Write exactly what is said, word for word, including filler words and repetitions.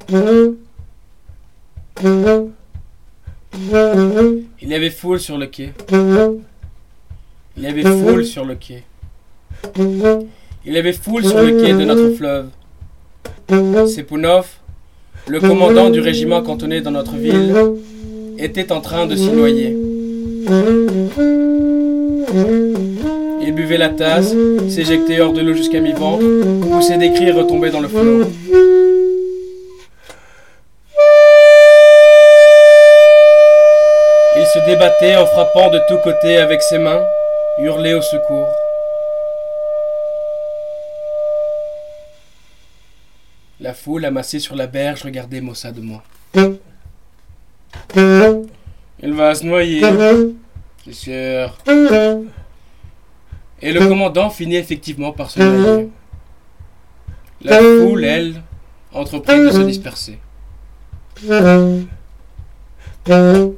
Il y avait foule sur le quai. Il y avait foule sur le quai. Il y avait foule sur le quai de notre fleuve. Sepounov, le commandant du régiment cantonné dans notre ville, était en train de s'y noyer. Il buvait la tasse, s'éjectait hors de l'eau jusqu'à mi-ventre, poussait des cris et retombait dans le flot. Il se débattait en frappant de tous côtés avec ses mains, hurlait au secours. La foule amassée sur la berge regardait maussadement. Il va se noyer, c'est sûr. Et le commandant finit effectivement par se noyer. La foule, elle, entreprit de se disperser.